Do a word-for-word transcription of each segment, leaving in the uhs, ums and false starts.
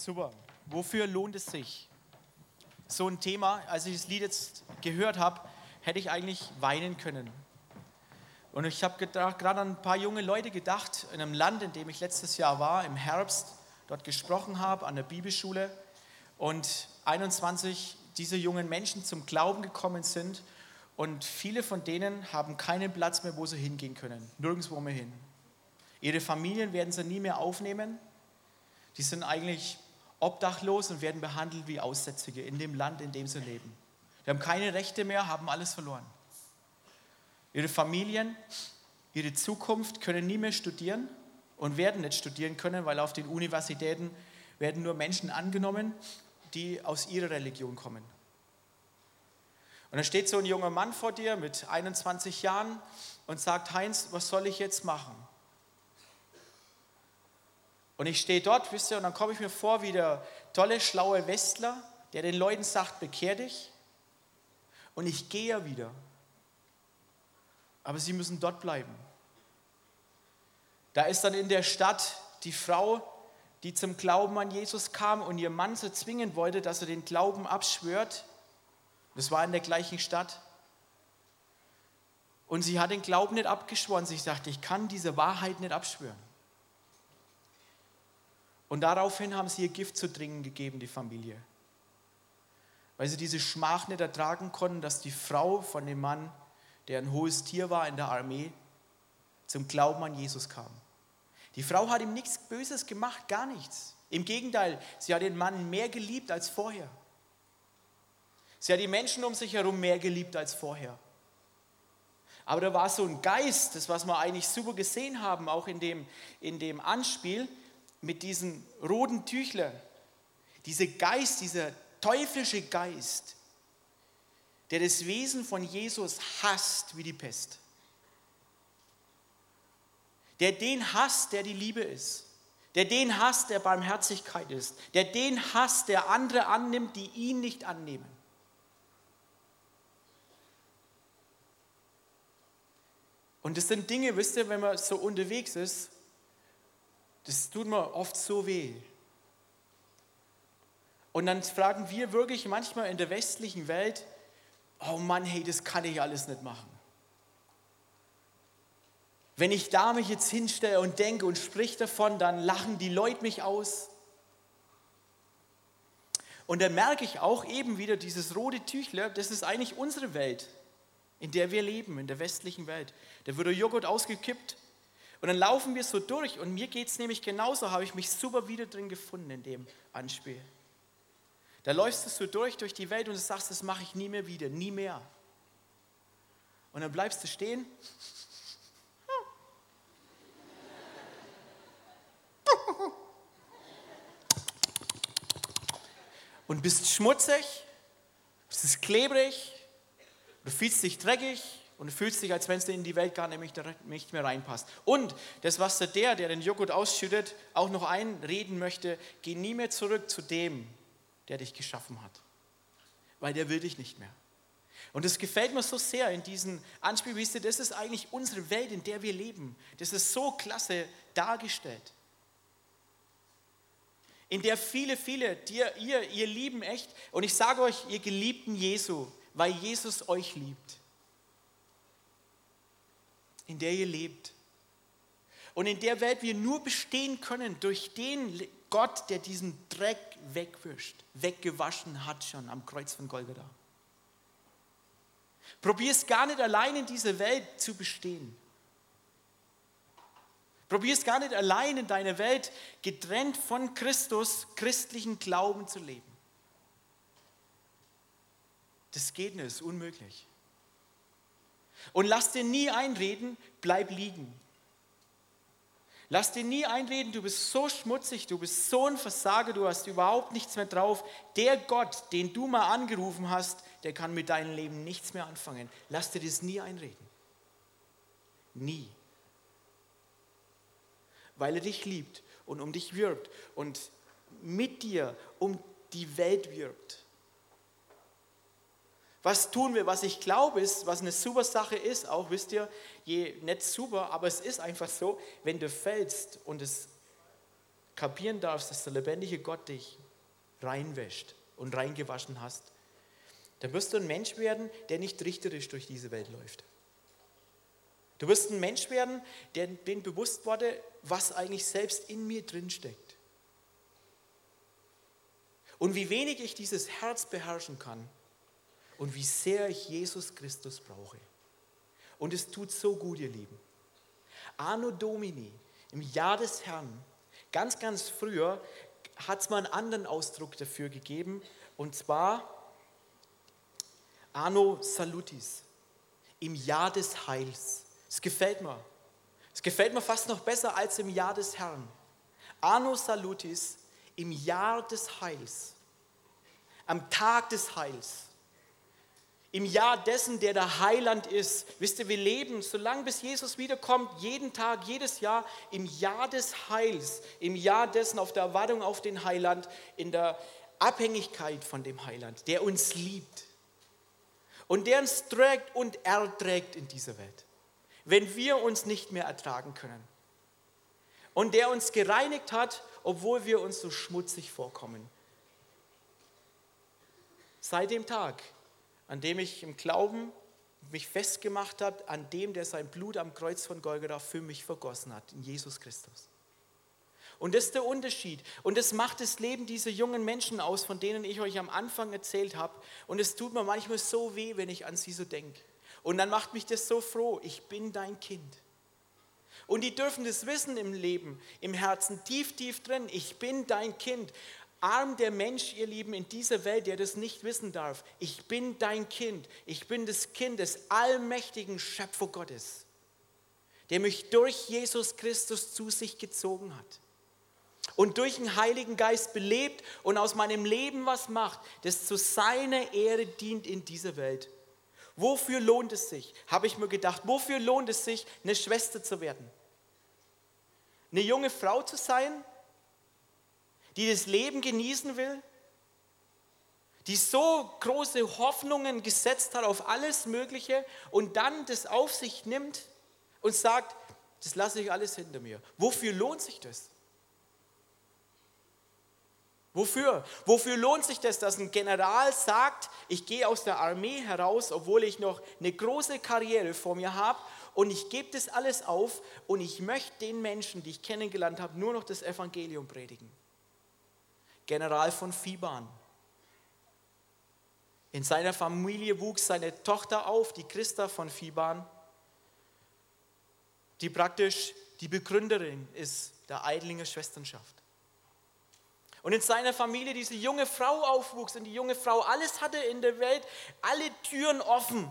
Super. Wofür lohnt es sich? So ein Thema, als ich das Lied jetzt gehört habe, hätte ich eigentlich weinen können. Und ich habe gerade an ein paar junge Leute gedacht, in einem Land, in dem ich letztes Jahr war, im Herbst, dort gesprochen habe, an der Bibelschule. Und einundzwanzig dieser jungen Menschen zum Glauben gekommen sind. Und viele von denen haben keinen Platz mehr, wo sie hingehen können. Nirgendwo mehr hin. Ihre Familien werden sie nie mehr aufnehmen. Die sind eigentlich obdachlos und werden behandelt wie Aussätzige in dem Land, in dem sie leben. Die haben keine Rechte mehr, haben alles verloren. Ihre Familien, ihre Zukunft können nie mehr studieren und werden nicht studieren können, weil auf den Universitäten werden nur Menschen angenommen, die aus ihrer Religion kommen. Und dann steht so ein junger Mann vor dir mit einundzwanzig Jahren und sagt: Heinz, was soll ich jetzt machen? Und ich stehe dort, wisst ihr, und dann komme ich mir vor wie der tolle, schlaue Westler, der den Leuten sagt: Bekehr dich. Und ich gehe ja wieder. Aber sie müssen dort bleiben. Da ist dann in der Stadt die Frau, die zum Glauben an Jesus kam und ihr Mann so zwingen wollte, dass er den Glauben abschwört. Das war in der gleichen Stadt. Und sie hat den Glauben nicht abgeschworen. Sie sagte: Ich kann diese Wahrheit nicht abschwören. Und daraufhin haben sie ihr Gift zu trinken gegeben, die Familie. Weil sie diese Schmach nicht ertragen konnten, dass die Frau von dem Mann, der ein hohes Tier war in der Armee, zum Glauben an Jesus kam. Die Frau hat ihm nichts Böses gemacht, gar nichts. Im Gegenteil, sie hat den Mann mehr geliebt als vorher. Sie hat die Menschen um sich herum mehr geliebt als vorher. Aber da war so ein Geist, das was wir eigentlich super gesehen haben, auch in dem, in dem Anspiel, mit diesen roten Tüchlern. Dieser Geist, dieser teuflische Geist, der das Wesen von Jesus hasst wie die Pest. Der den hasst, der die Liebe ist. Der den hasst, der Barmherzigkeit ist. Der den hasst, der andere annimmt, die ihn nicht annehmen. Und das sind Dinge, wisst ihr, wenn man so unterwegs ist, das tut mir oft so weh. Und dann fragen wir wirklich manchmal in der westlichen Welt: Oh Mann, hey, das kann ich alles nicht machen. Wenn ich da mich jetzt hinstelle und denke und sprich davon, dann lachen die Leute mich aus. Und dann merke ich auch eben wieder dieses rote Tüchler, das ist eigentlich unsere Welt, in der wir leben, in der westlichen Welt. Da wird der Joghurt ausgekippt und dann laufen wir so durch. Und mir geht es nämlich genauso, habe ich mich super wieder drin gefunden in dem Anspiel. Da läufst du so durch, durch die Welt und du sagst: Das mache ich nie mehr wieder, nie mehr. Und dann bleibst du stehen. Und bist schmutzig, es ist klebrig, du fühlst dich dreckig und du fühlst dich, als wenn es in die Welt gar nicht mehr reinpasst. Und das, was der, der den Joghurt ausschüttet, auch noch einreden möchte: Geh nie mehr zurück zu dem, der dich geschaffen hat, weil der will dich nicht mehr. Und das gefällt mir so sehr in diesen Anspiel, wisst ihr, das ist eigentlich unsere Welt, in der wir leben. Das ist so klasse dargestellt. In der viele, viele, dir, ihr, ihr lieben echt, und ich sage euch, ihr Geliebten Jesu, weil Jesus euch liebt. In der ihr lebt. Und in der Welt wir nur bestehen können durch den Gott, der diesen Dreck wegwischt, weggewaschen hat schon am Kreuz von Golgatha. Probier es gar nicht allein in dieser Welt zu bestehen. Probier es gar nicht allein in deiner Welt, getrennt von Christus, christlichen Glauben zu leben. Das geht nicht, ist unmöglich. Und lass dir nie einreden, bleib liegen. Lass dir nie einreden, du bist so schmutzig, du bist so ein Versager, du hast überhaupt nichts mehr drauf. Der Gott, den du mal angerufen hast, der kann mit deinem Leben nichts mehr anfangen. Lass dir das nie einreden. Nie. Weil er dich liebt und um dich wirbt und mit dir um die Welt wirbt. Was tun wir? Was ich glaube ist, was eine super Sache ist, auch wisst ihr, je nicht super, aber es ist einfach so, wenn du fällst und es kapieren darfst, dass der lebendige Gott dich reinwäscht und reingewaschen hast, dann wirst du ein Mensch werden, der nicht richterisch durch diese Welt läuft. Du wirst ein Mensch werden, der dem bewusst wurde, was eigentlich selbst in mir drin steckt. Und wie wenig ich dieses Herz beherrschen kann und wie sehr ich Jesus Christus brauche. Und es tut so gut, ihr Lieben. Anno Domini, im Jahr des Herrn, ganz, ganz früher hat es mal einen anderen Ausdruck dafür gegeben, und zwar Anno Salutis, im Jahr des Heils. Es gefällt mir. Es gefällt mir fast noch besser als im Jahr des Herrn. Anno Salutis, im Jahr des Heils, am Tag des Heils, im Jahr dessen, der der Heiland ist. Wisst ihr, wir leben, solange bis Jesus wiederkommt, jeden Tag, jedes Jahr, im Jahr des Heils, im Jahr dessen, auf der Erwartung auf den Heiland, in der Abhängigkeit von dem Heiland, der uns liebt und der uns trägt und erträgt in dieser Welt, wenn wir uns nicht mehr ertragen können. Und der uns gereinigt hat, obwohl wir uns so schmutzig vorkommen. Seit dem Tag, an dem ich im Glauben mich festgemacht habe, an dem, der sein Blut am Kreuz von Golgatha für mich vergossen hat, in Jesus Christus. Und das ist der Unterschied. Und das macht das Leben dieser jungen Menschen aus, von denen ich euch am Anfang erzählt habe. Und es tut mir manchmal so weh, wenn ich an sie so denke. Und dann macht mich das so froh, ich bin dein Kind. Und die dürfen das wissen im Leben, im Herzen, tief, tief drin, ich bin dein Kind. Arm der Mensch, ihr Lieben, in dieser Welt, der das nicht wissen darf. Ich bin dein Kind. Ich bin das Kind des allmächtigen Schöpfer Gottes, der mich durch Jesus Christus zu sich gezogen hat und durch den Heiligen Geist belebt und aus meinem Leben was macht, das zu seiner Ehre dient in dieser Welt. Wofür lohnt es sich, habe ich mir gedacht, wofür lohnt es sich, eine Schwester zu werden? Eine junge Frau zu sein, die das Leben genießen will, die so große Hoffnungen gesetzt hat auf alles Mögliche und dann das auf sich nimmt und sagt, das lasse ich alles hinter mir. Wofür lohnt sich das? Wofür? Wofür lohnt sich das, dass ein General sagt, ich gehe aus der Armee heraus, obwohl ich noch eine große Karriere vor mir habe und ich gebe das alles auf und ich möchte den Menschen, die ich kennengelernt habe, nur noch das Evangelium predigen. General von Fiban. In seiner Familie wuchs seine Tochter auf, die Christa von Fiban, die praktisch die Begründerin ist der Eidlinger Schwesternschaft. Und in seiner Familie diese junge Frau aufwuchs und die junge Frau alles hatte in der Welt, alle Türen offen.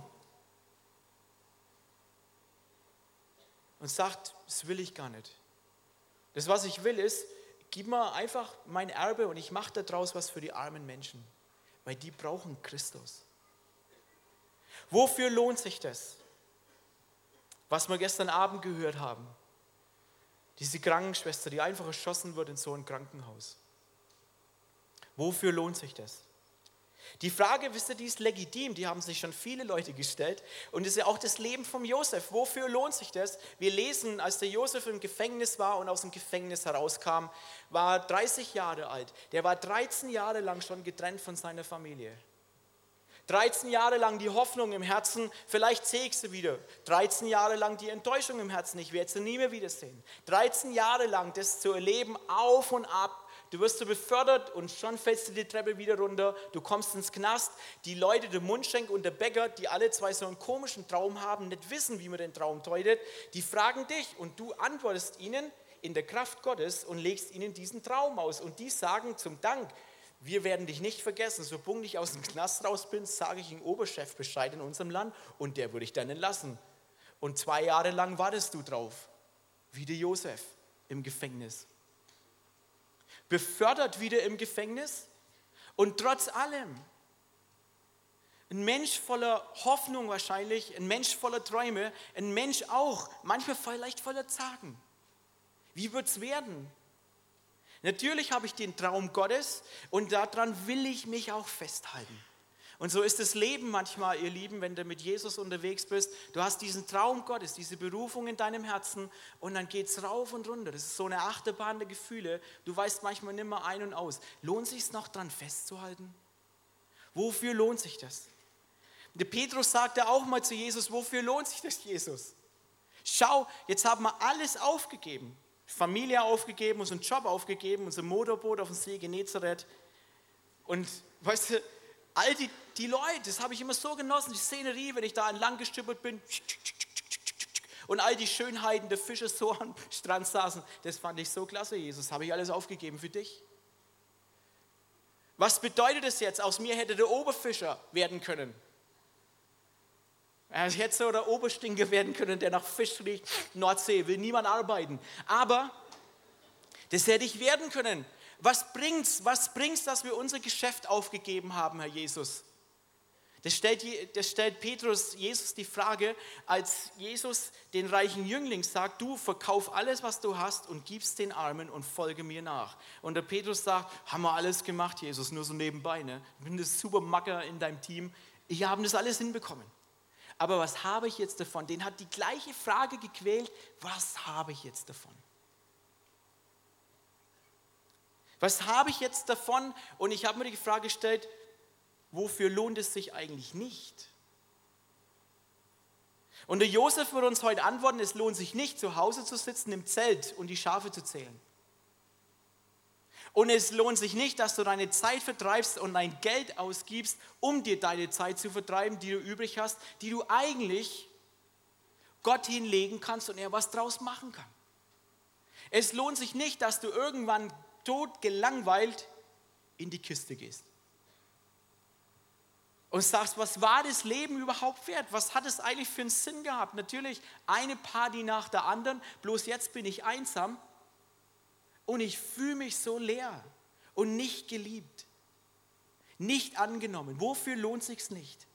Und sagt, das will ich gar nicht. Das, was ich will, ist, gib mir einfach mein Erbe und ich mache daraus was für die armen Menschen, weil die brauchen Christus. Wofür lohnt sich das? Was wir gestern Abend gehört haben. Diese Krankenschwester, die einfach erschossen wird in so einem Krankenhaus. Wofür lohnt sich das? Die Frage, wisst ihr, die ist legitim, die haben sich schon viele Leute gestellt und das ist ja auch das Leben vom Josef. Wofür lohnt sich das? Wir lesen, als der Josef im Gefängnis war und aus dem Gefängnis herauskam, war er dreißig Jahre alt. Der war dreizehn Jahre lang schon getrennt von seiner Familie. dreizehn Jahre lang die Hoffnung im Herzen, vielleicht sehe ich sie wieder. dreizehn Jahre lang die Enttäuschung im Herzen, ich werde sie nie mehr wiedersehen. dreizehn Jahre lang das zu erleben, auf und ab. Du wirst so befördert und schon fällst du die Treppe wieder runter. Du kommst ins Knast. Die Leute, der Mundschenk und der Bäcker, die alle zwei so einen komischen Traum haben, nicht wissen, wie man den Traum deutet, die fragen dich und du antwortest ihnen in der Kraft Gottes und legst ihnen diesen Traum aus. Und die sagen zum Dank, wir werden dich nicht vergessen. Sobald ich aus dem Knast raus bin, sage ich dem Oberchef Bescheid in unserem Land und der würde ich dann entlassen. Und zwei Jahre lang wartest du drauf, wie der Josef im Gefängnis. Befördert wieder im Gefängnis und trotz allem ein Mensch voller Hoffnung wahrscheinlich, ein Mensch voller Träume, ein Mensch auch, manchmal vielleicht voller Zagen. Wie wird es werden? Natürlich habe ich den Traum Gottes und daran will ich mich auch festhalten. Und so ist das Leben manchmal, ihr Lieben, wenn du mit Jesus unterwegs bist. Du hast diesen Traum Gottes, diese Berufung in deinem Herzen und dann geht es rauf und runter. Das ist so eine Achterbahn der Gefühle. Du weißt manchmal nicht mehr ein und aus. Lohnt sich es noch dran festzuhalten? Wofür lohnt sich das? Der Petrus sagte auch mal zu Jesus, wofür lohnt sich das, Jesus? Schau, jetzt haben wir alles aufgegeben. Familie aufgegeben, unseren Job aufgegeben, unser Motorboot auf dem See Genezareth. Und weißt du, all die, die Leute, das habe ich immer so genossen, die Szenerie, wenn ich da entlang gestüppelt bin und all die Schönheiten der Fische so am Strand saßen, das fand ich so klasse, Jesus, habe ich alles aufgegeben für dich. Was bedeutet das jetzt? Aus mir hätte der Oberfischer werden können. Er hätte so der Oberstinker werden können, der nach Fisch riecht, Nordsee, will niemand arbeiten. Aber das hätte ich werden können. Was bringt's, was bringt's, dass wir unser Geschäft aufgegeben haben, Herr Jesus? Das stellt, das stellt Petrus Jesus die Frage, als Jesus den reichen Jüngling sagt, du verkauf alles, was du hast und gib's den Armen und folge mir nach. Und der Petrus sagt, haben wir alles gemacht, Jesus, nur so nebenbei. Ne? Ich bin das super Macker in deinem Team. Ich habe das alles hinbekommen. Aber was habe ich jetzt davon? Den hat die gleiche Frage gequält, was habe ich jetzt davon? Was habe ich jetzt davon? Und ich habe mir die Frage gestellt, wofür lohnt es sich eigentlich nicht? Und der Josef wird uns heute antworten, es lohnt sich nicht, zu Hause zu sitzen im Zelt und die Schafe zu zählen. Und es lohnt sich nicht, dass du deine Zeit vertreibst und dein Geld ausgibst, um dir deine Zeit zu vertreiben, die du übrig hast, die du eigentlich Gott hinlegen kannst und er was draus machen kann. Es lohnt sich nicht, dass du irgendwann tot gelangweilt in die Kiste gehst. Und sagst, was war das Leben überhaupt wert? Was hat es eigentlich für einen Sinn gehabt? Natürlich eine Party nach der anderen, bloß jetzt bin ich einsam und ich fühle mich so leer und nicht geliebt, nicht angenommen. Wofür lohnt es sich nicht?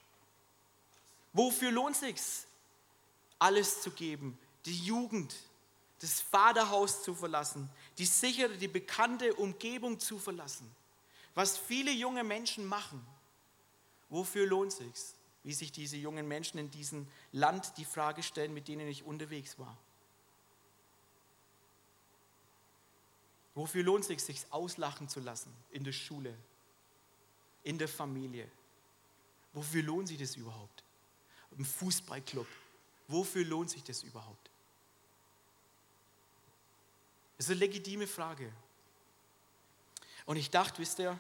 Wofür lohnt es sich, alles zu geben? Die Jugend, das Vaterhaus zu verlassen, die sichere, die bekannte Umgebung zu verlassen. Was viele junge Menschen machen. Wofür lohnt es sich? Wie sich diese jungen Menschen in diesem Land die Frage stellen, mit denen ich unterwegs war. Wofür lohnt es sich, sich auslachen zu lassen in der Schule, in der Familie? Wofür lohnt sich das überhaupt? Im Fußballclub. Wofür lohnt sich das überhaupt? Das ist eine legitime Frage. Und ich dachte, wisst ihr,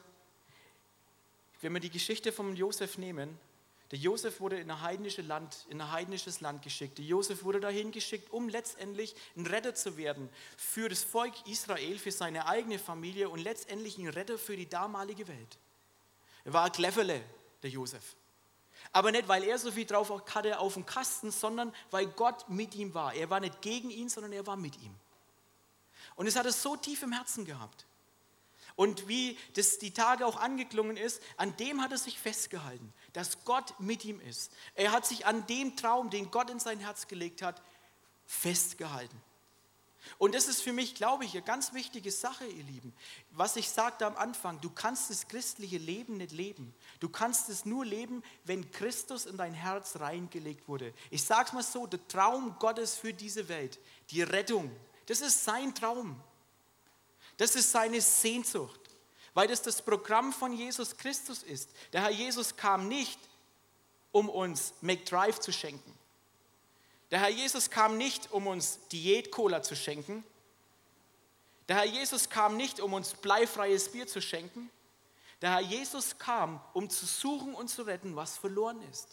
wenn wir die Geschichte von Josef nehmen, der Josef wurde in ein heidnisches Land, in ein heidnisches Land geschickt. Der Josef wurde dahin geschickt, um letztendlich ein Retter zu werden für das Volk Israel, für seine eigene Familie und letztendlich ein Retter für die damalige Welt. Er war ein Cleverle, der Josef. Aber nicht, weil er so viel drauf hatte auf dem Kasten, sondern weil Gott mit ihm war. Er war nicht gegen ihn, sondern er war mit ihm. Und es hat er so tief im Herzen gehabt. Und wie das die Tage auch angeklungen ist, an dem hat er sich festgehalten, dass Gott mit ihm ist. Er hat sich an dem Traum, den Gott in sein Herz gelegt hat, festgehalten. Und das ist für mich, glaube ich, eine ganz wichtige Sache, ihr Lieben. Was ich sagte am Anfang, du kannst das christliche Leben nicht leben. Du kannst es nur leben, wenn Christus in dein Herz reingelegt wurde. Ich sage es mal so, der Traum Gottes für diese Welt, die Rettung, das ist sein Traum. Das ist seine Sehnsucht, weil das das Programm von Jesus Christus ist. Der Herr Jesus kam nicht, um uns McDrive zu schenken. Der Herr Jesus kam nicht, um uns Diät-Cola zu schenken. Der Herr Jesus kam nicht, um uns bleifreies Bier zu schenken. Der Herr Jesus kam, um zu suchen und zu retten, was verloren ist.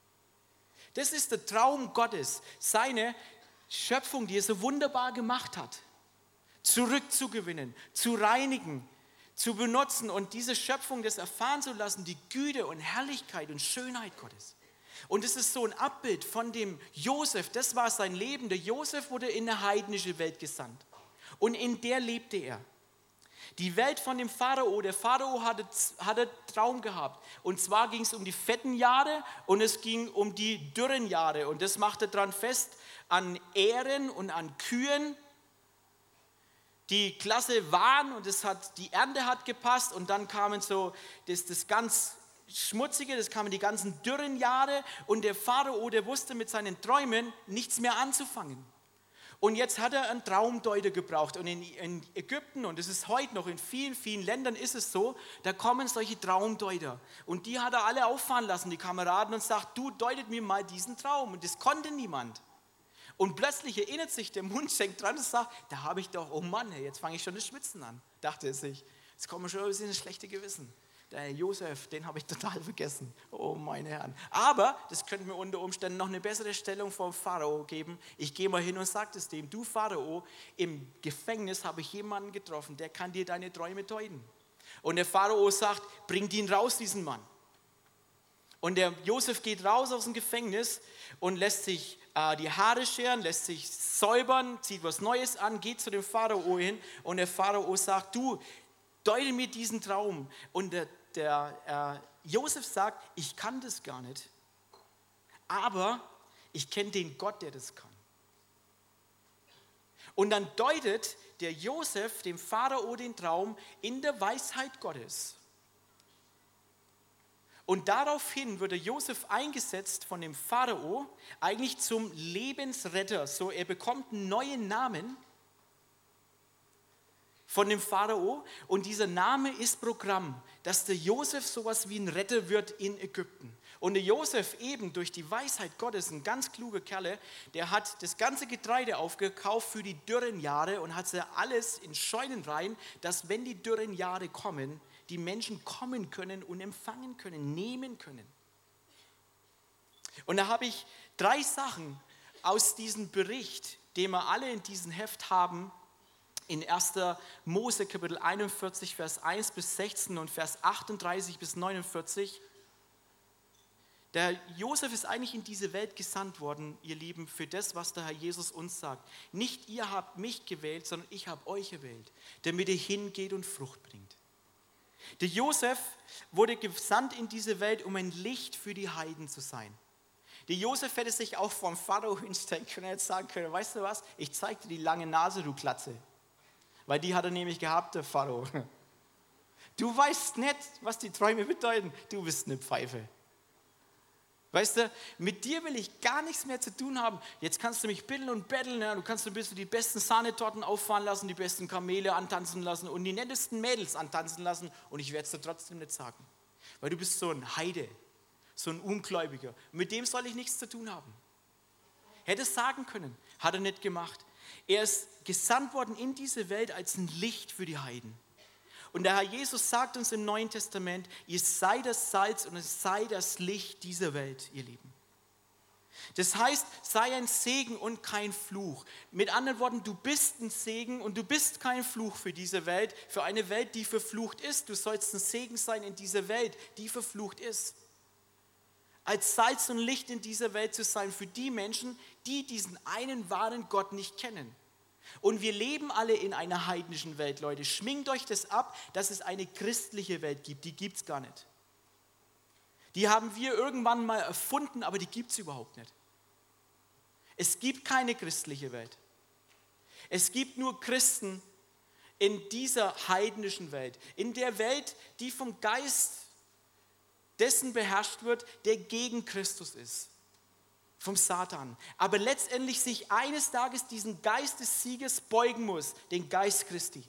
Das ist der Traum Gottes, seine Schöpfung, die er so wunderbar gemacht hat. Zurückzugewinnen, zu reinigen, zu benutzen und diese Schöpfung das erfahren zu lassen, die Güte und Herrlichkeit und Schönheit Gottes. Und es ist so ein Abbild von dem Josef, das war sein Leben. Der Josef wurde in eine heidnische Welt gesandt und in der lebte er. Die Welt von dem Pharao, der Pharao hatte, hatte Traum gehabt und zwar ging es um die fetten Jahre und es ging um die dürren Jahre und das machte dran fest an Ähren und an Kühen, die klasse waren und es hat, die Ernte hat gepasst und dann kamen so das, das ganz Schmutzige, das kamen die ganzen dürren Jahre und der Pharao, der wusste mit seinen Träumen nichts mehr anzufangen. Und jetzt hat er einen Traumdeuter gebraucht. Und in, in Ägypten, und es ist heute noch, in vielen, vielen Ländern ist es so, da kommen solche Traumdeuter. Und die hat er alle auffahren lassen, die Kameraden, und sagt, du deutet mir mal diesen Traum. Und das konnte niemand. Und plötzlich erinnert sich der Mundschenk dran und sagt, da habe ich doch, oh Mann, jetzt fange ich schon das Schwitzen an, dachte er sich. Jetzt kommen wir schon ein bisschen ins schlechte Gewissen. Der Josef, den habe ich total vergessen. Oh meine Herren. Aber das könnte mir unter Umständen noch eine bessere Stellung vom Pharao geben. Ich gehe mal hin und sage es dem. Du Pharao, im Gefängnis habe ich jemanden getroffen, der kann dir deine Träume deuten. Und der Pharao sagt, bringt ihn raus, diesen Mann. Und der Josef geht raus aus dem Gefängnis und lässt sich äh, die Haare scheren, lässt sich säubern, zieht was Neues an, geht zu dem Pharao hin. Und der Pharao sagt, du, deute mir diesen Traum. Und der, der äh, Josef sagt, ich kann das gar nicht, aber ich kenne den Gott, der das kann. Und dann deutet der Josef dem Pharao den Traum in der Weisheit Gottes. Und daraufhin wird der Josef eingesetzt von dem Pharao eigentlich zum Lebensretter. So, er bekommt einen neuen Namen von dem Pharao, und dieser Name ist Programm, dass der Josef sowas wie ein Retter wird in Ägypten. Und der Josef eben durch die Weisheit Gottes, ein ganz kluger Kerle, der hat das ganze Getreide aufgekauft für die dürren Jahre und hat sie alles in Scheunen rein, dass wenn die dürren Jahre kommen, die Menschen kommen können und empfangen können, nehmen können. Und da habe ich drei Sachen aus diesem Bericht, den wir alle in diesem Heft haben, in erster Mose Kapitel einundvierzig, Vers eins bis sechzehn und Vers achtunddreißig bis neunundvierzig. Der Josef ist eigentlich in diese Welt gesandt worden, ihr Lieben, für das, was der Herr Jesus uns sagt. Nicht ihr habt mich gewählt, sondern ich habe euch gewählt, damit ihr hingeht und Frucht bringt. Der Josef wurde gesandt in diese Welt, um ein Licht für die Heiden zu sein. Der Josef hätte sich auch vom Pharao hinstellen können und jetzt sagen können, weißt du was, ich zeig dir die lange Nase, du Glatze. Weil die hat er nämlich gehabt, der Pharao. Du weißt nicht, was die Träume bedeuten. Du bist eine Pfeife. Weißt du, mit dir will ich gar nichts mehr zu tun haben. Jetzt kannst du mich bitteln und betteln. Ja? Du kannst ein bisschen die besten Sahnetorten auffahren lassen, die besten Kamele antanzen lassen und die nettesten Mädels antanzen lassen. Und ich werde es dir trotzdem nicht sagen. Weil du bist so ein Heide, so ein Ungläubiger. Mit dem soll ich nichts zu tun haben. Hätte es sagen können, hat er nicht gemacht. Er ist gesandt worden in diese Welt als ein Licht für die Heiden. Und der Herr Jesus sagt uns im Neuen Testament, ihr seid das Salz und es sei das Licht dieser Welt, ihr Lieben. Das heißt, sei ein Segen und kein Fluch. Mit anderen Worten, du bist ein Segen und du bist kein Fluch für diese Welt, für eine Welt, die verflucht ist. Du sollst ein Segen sein in dieser Welt, die verflucht ist. Als Salz und Licht in dieser Welt zu sein für die Menschen, die diesen einen wahren Gott nicht kennen. Und wir leben alle in einer heidnischen Welt, Leute. Schminkt euch das ab, dass es eine christliche Welt gibt. Die gibt es gar nicht. Die haben wir irgendwann mal erfunden, aber die gibt es überhaupt nicht. Es gibt keine christliche Welt. Es gibt nur Christen in dieser heidnischen Welt. In der Welt, die vom Geist dessen beherrscht wird, der gegen Christus ist. Vom Satan. Aber letztendlich sich eines Tages diesen Geist des Sieges beugen muss, den Geist Christi.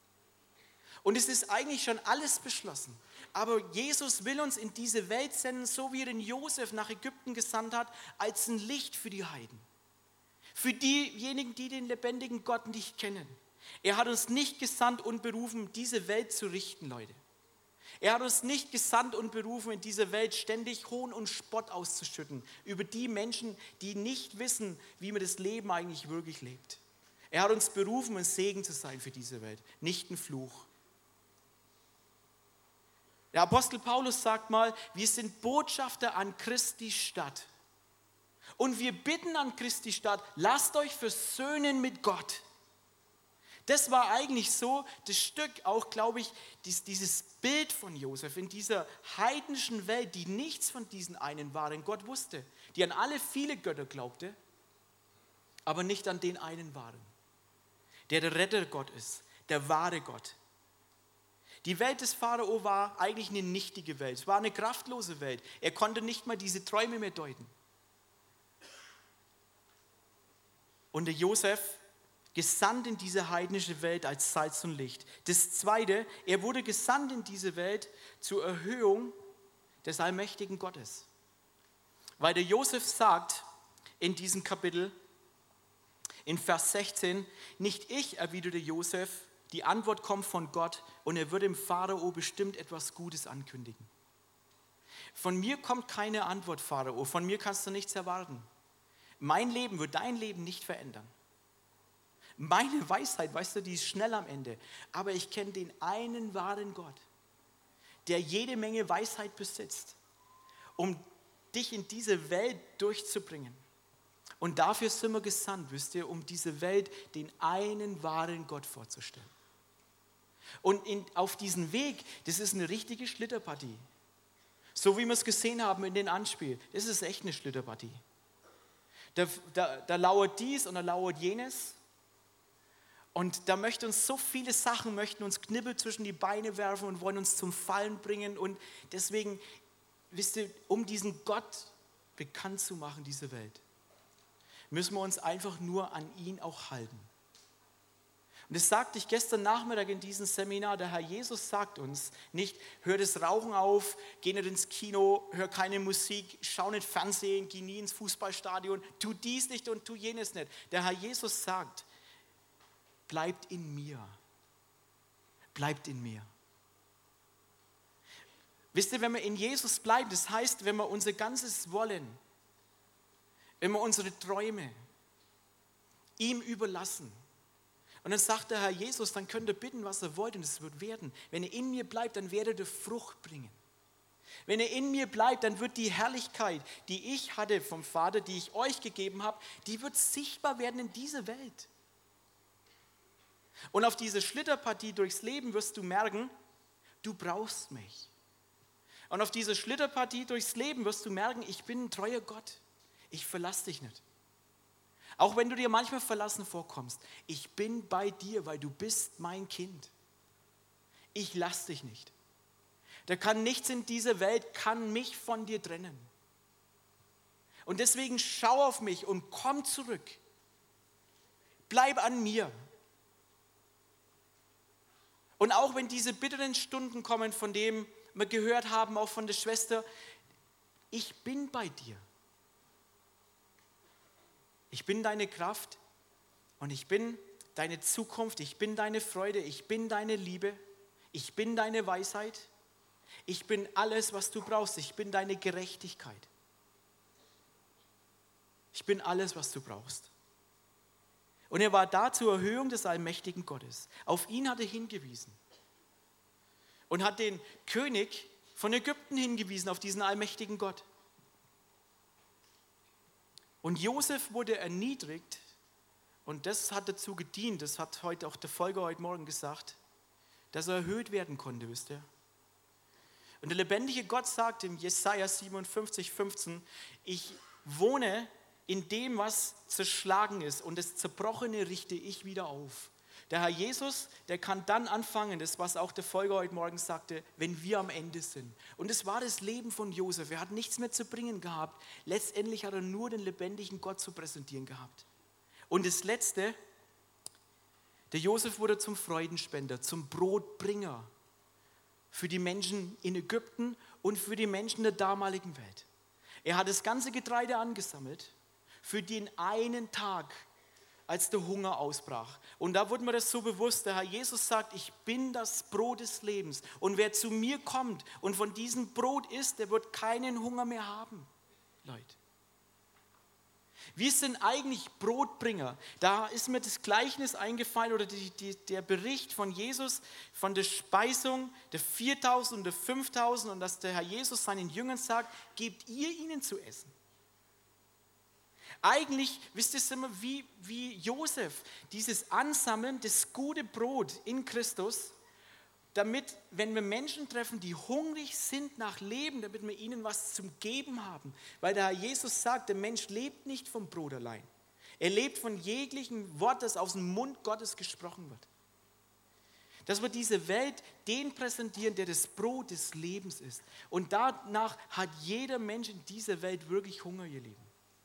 Und es ist eigentlich schon alles beschlossen. Aber Jesus will uns in diese Welt senden, so wie er den Josef nach Ägypten gesandt hat, als ein Licht für die Heiden. Für diejenigen, die den lebendigen Gott nicht kennen. Er hat uns nicht gesandt und berufen, diese Welt zu richten, Leute. Er hat uns nicht gesandt und berufen, in dieser Welt ständig Hohn und Spott auszuschütten über die Menschen, die nicht wissen, wie man das Leben eigentlich wirklich lebt. Er hat uns berufen, ein Segen zu sein für diese Welt, nicht ein Fluch. Der Apostel Paulus sagt mal, wir sind Botschafter an Christi Stadt. Und wir bitten an Christi Stadt, lasst euch versöhnen mit Gott. Das war eigentlich so das Stück, auch glaube ich, dies, dieses Bild von Josef in dieser heidnischen Welt, die nichts von diesen einen wahren Gott wusste, die an alle viele Götter glaubte, aber nicht an den einen wahren, der der Retter Gott ist, der wahre Gott. Die Welt des Pharao war eigentlich eine nichtige Welt. Es war eine kraftlose Welt. Er konnte nicht mal diese Träume mehr deuten. Und der Josef gesandt in diese heidnische Welt als Salz und Licht. Das Zweite, er wurde gesandt in diese Welt zur Erhöhung des allmächtigen Gottes. Weil der Josef sagt in diesem Kapitel, in Vers sechzehn, nicht ich, erwiderte Josef, die Antwort kommt von Gott und er wird dem Pharao bestimmt etwas Gutes ankündigen. Von mir kommt keine Antwort, Pharao, von mir kannst du nichts erwarten. Mein Leben wird dein Leben nicht verändern. Meine Weisheit, weißt du, die ist schnell am Ende. Aber ich kenne den einen wahren Gott, der jede Menge Weisheit besitzt, um dich in diese Welt durchzubringen. Und dafür sind wir gesandt, wisst ihr, um diese Welt den einen wahren Gott vorzustellen. Und in, auf diesen Weg, das ist eine richtige Schlitterpartie. So wie wir es gesehen haben in den Anspiel, das ist echt eine Schlitterpartie. Da, da, da lauert dies und da lauert jenes. Und da möchte uns so viele Sachen, möchten uns Knibbel zwischen die Beine werfen und wollen uns zum Fallen bringen. Und deswegen, wisst ihr, um diesen Gott bekannt zu machen, diese Welt, müssen wir uns einfach nur an ihn auch halten. Und das sagte ich gestern Nachmittag in diesem Seminar, der Herr Jesus sagt uns nicht, hör das Rauchen auf, geh nicht ins Kino, hör keine Musik, schau nicht Fernsehen, geh nie ins Fußballstadion, tu dies nicht und tu jenes nicht. Der Herr Jesus sagt, bleibt in mir, bleibt in mir. Wisst ihr, wenn wir in Jesus bleiben, das heißt, wenn wir unser ganzes Wollen, wenn wir unsere Träume ihm überlassen, und dann sagt der Herr Jesus, dann könnt ihr bitten, was ihr wollt und es wird werden. Wenn ihr in mir bleibt, dann werdet ihr Frucht bringen. Wenn ihr in mir bleibt, dann wird die Herrlichkeit, die ich hatte vom Vater, die ich euch gegeben habe, die wird sichtbar werden in dieser Welt. Und auf diese Schlitterpartie durchs Leben wirst du merken, du brauchst mich. Und auf diese Schlitterpartie durchs Leben wirst du merken, ich bin ein treuer Gott. Ich verlasse dich nicht. Auch wenn du dir manchmal verlassen vorkommst, ich bin bei dir, weil du bist mein Kind. Ich lasse dich nicht. Da kann nichts in dieser Welt, kann mich von dir trennen. Und deswegen schau auf mich und komm zurück. Bleib an mir. Und auch wenn diese bitteren Stunden kommen, von dem wir gehört haben, auch von der Schwester, ich bin bei dir. Ich bin deine Kraft und ich bin deine Zukunft, ich bin deine Freude, ich bin deine Liebe, ich bin deine Weisheit, ich bin alles, was du brauchst, ich bin deine Gerechtigkeit. Ich bin alles, was du brauchst. Und er war da zur Erhöhung des allmächtigen Gottes. Auf ihn hat er hingewiesen und hat den König von Ägypten hingewiesen, auf diesen allmächtigen Gott. Und Josef wurde erniedrigt und das hat dazu gedient, das hat heute auch der Volker heute Morgen gesagt, dass er erhöht werden konnte, wisst ihr. Und der lebendige Gott sagt im Jesaja siebenundfünfzig, fünfzehn, ich wohne in dem, was zerschlagen ist und das Zerbrochene richte ich wieder auf. Der Herr Jesus, der kann dann anfangen, das was auch der Volker heute Morgen sagte, wenn wir am Ende sind. Und es war das Leben von Josef. Er hat nichts mehr zu bringen gehabt. Letztendlich hat er nur den lebendigen Gott zu präsentieren gehabt. Und das Letzte, der Josef wurde zum Freudenspender, zum Brotbringer für die Menschen in Ägypten und für die Menschen der damaligen Welt. Er hat das ganze Getreide angesammelt für den einen Tag, als der Hunger ausbrach. Und da wurde mir das so bewusst, der Herr Jesus sagt, ich bin das Brot des Lebens. Und wer zu mir kommt und von diesem Brot isst, der wird keinen Hunger mehr haben. Leute. Wir sind eigentlich Brotbringer. Da ist mir das Gleichnis eingefallen oder die, die, der Bericht von Jesus, von der Speisung der viertausend und der fünftausend und dass der Herr Jesus seinen Jüngern sagt, gebt ihr ihnen zu essen. Eigentlich, wisst ihr, sind wir wie, wie Josef, dieses Ansammeln, das gute Brot in Christus, damit, wenn wir Menschen treffen, die hungrig sind nach Leben, damit wir ihnen was zum Geben haben. Weil der Herr Jesus sagt, der Mensch lebt nicht vom Brot allein. Er lebt von jeglichem Wort, das aus dem Mund Gottes gesprochen wird. Dass wir diese Welt den präsentieren, der das Brot des Lebens ist. Und danach hat jeder Mensch in dieser Welt wirklich Hunger, ihr Lieben.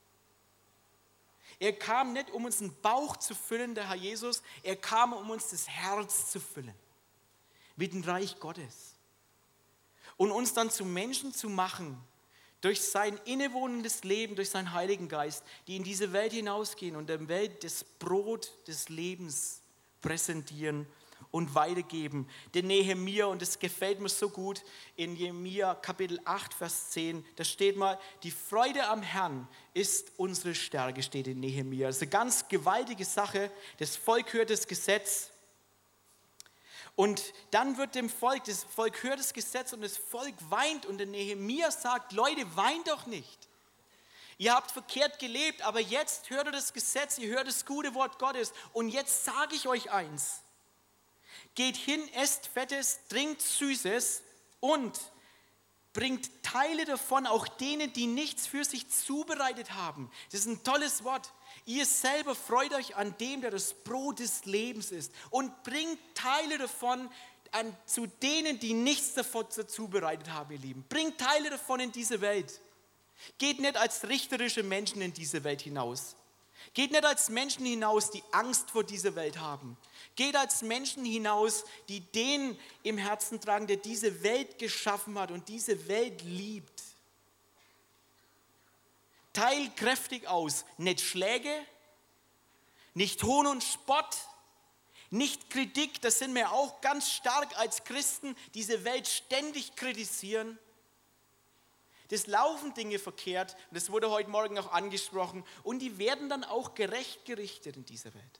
Er kam nicht, um uns den Bauch zu füllen, der Herr Jesus, er kam, um uns das Herz zu füllen mit dem Reich Gottes. Und uns dann zu Menschen zu machen, durch sein innewohnendes Leben, durch seinen Heiligen Geist, die in diese Welt hinausgehen und der Welt das Brot des Lebens präsentieren und weitergeben. Der Nehemia, und das gefällt mir so gut, in Nehemia Kapitel acht, Vers zehn, da steht mal, die Freude am Herrn ist unsere Stärke, steht in Nehemia. Das ist eine ganz gewaltige Sache. Das Volk hört das Gesetz. Und dann wird dem Volk, das Volk hört das Gesetz und das Volk weint und der Nehemia sagt, Leute, weint doch nicht. Ihr habt verkehrt gelebt, aber jetzt hört ihr das Gesetz, ihr hört das gute Wort Gottes und jetzt sage ich euch eins. Geht hin, esst Fettes, trinkt Süßes und bringt Teile davon auch denen, die nichts für sich zubereitet haben. Das ist ein tolles Wort. Ihr selber freut euch an dem, der das Brot des Lebens ist und bringt Teile davon an, zu denen, die nichts davon zubereitet haben, ihr Lieben. Bringt Teile davon in diese Welt. Geht nicht als richterische Menschen in diese Welt hinaus. Geht nicht als Menschen hinaus, die Angst vor dieser Welt haben. Geht als Menschen hinaus, die den im Herzen tragen, der diese Welt geschaffen hat und diese Welt liebt. Teilt kräftig aus, nicht Schläge, nicht Hohn und Spott, nicht Kritik, das sind wir auch ganz stark als Christen, diese Welt ständig kritisieren. Das laufen Dinge verkehrt, und das wurde heute Morgen auch angesprochen, und die werden dann auch gerecht gerichtet in dieser Welt.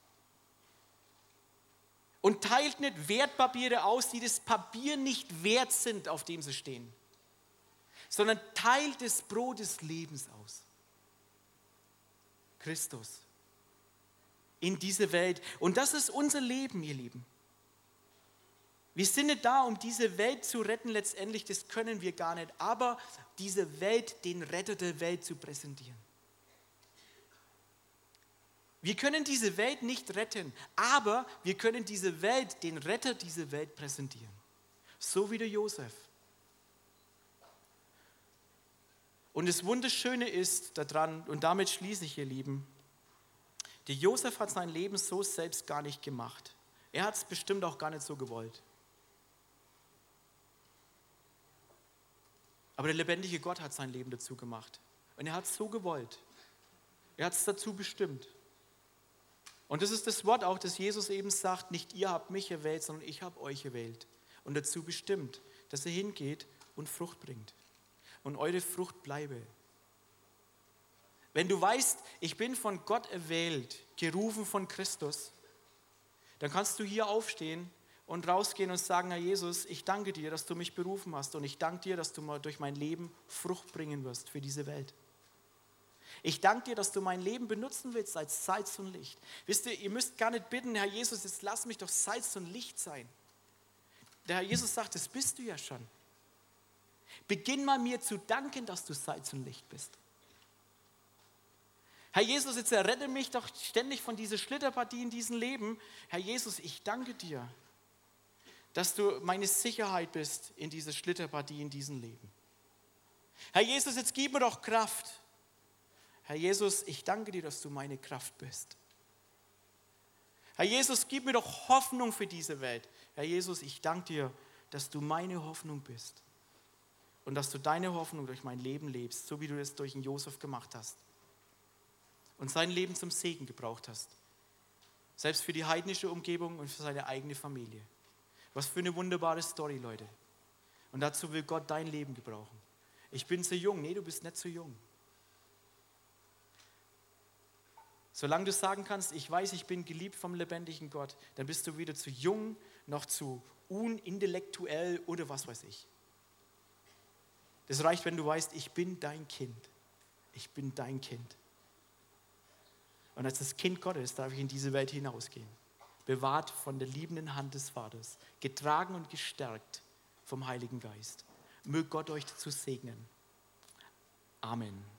Und teilt nicht Wertpapiere aus, die das Papier nicht wert sind, auf dem sie stehen, sondern teilt das Brot des Lebens aus. Christus. In diese Welt. Und das ist unser Leben, ihr Lieben. Wir sind nicht da, um diese Welt zu retten, letztendlich, das können wir gar nicht, aber diese Welt, den Retter der Welt zu präsentieren. Wir können diese Welt nicht retten, aber wir können diese Welt, den Retter dieser Welt präsentieren. So wie der Josef. Und das Wunderschöne ist daran, und damit schließe ich, ihr Lieben, der Josef hat sein Leben so selbst gar nicht gemacht. Er hat es bestimmt auch gar nicht so gewollt. Aber der lebendige Gott hat sein Leben dazu gemacht. Und er hat es so gewollt. Er hat es dazu bestimmt. Und das ist das Wort auch, das Jesus eben sagt, nicht ihr habt mich erwählt, sondern ich habe euch erwählt. Und dazu bestimmt, dass ihr hingeht und Frucht bringt. Und eure Frucht bleibe. Wenn du weißt, ich bin von Gott erwählt, gerufen von Christus, dann kannst du hier aufstehen und rausgehen und sagen, Herr Jesus, ich danke dir, dass du mich berufen hast und ich danke dir, dass du mal durch mein Leben Frucht bringen wirst für diese Welt. Ich danke dir, dass du mein Leben benutzen willst als Salz und Licht. Wisst ihr, ihr müsst gar nicht bitten, Herr Jesus, jetzt lass mich doch Salz und Licht sein. Der Herr Jesus sagt, das bist du ja schon. Beginn mal mir zu danken, dass du Salz und Licht bist. Herr Jesus, jetzt errette mich doch ständig von dieser Schlitterpartie in diesem Leben. Herr Jesus, ich danke dir, dass du meine Sicherheit bist in dieser Schlitterpartie in diesem Leben. Herr Jesus, jetzt gib mir doch Kraft. Herr Jesus, ich danke dir, dass du meine Kraft bist. Herr Jesus, gib mir doch Hoffnung für diese Welt. Herr Jesus, ich danke dir, dass du meine Hoffnung bist. Und dass du deine Hoffnung durch mein Leben lebst, so wie du es durch den Josef gemacht hast. Und sein Leben zum Segen gebraucht hast. Selbst für die heidnische Umgebung und für seine eigene Familie. Was für eine wunderbare Story, Leute. Und dazu will Gott dein Leben gebrauchen. Ich bin zu jung. Nee, du bist nicht zu jung. Solange du sagen kannst, ich weiß, ich bin geliebt vom lebendigen Gott, dann bist du weder zu jung, noch zu unintellektuell oder was weiß ich. Das reicht, wenn du weißt, ich bin dein Kind. Ich bin dein Kind. Und als das Kind Gottes darf ich in diese Welt hinausgehen. Bewahrt von der liebenden Hand des Vaters. Getragen und gestärkt vom Heiligen Geist. Möge Gott euch dazu segnen. Amen.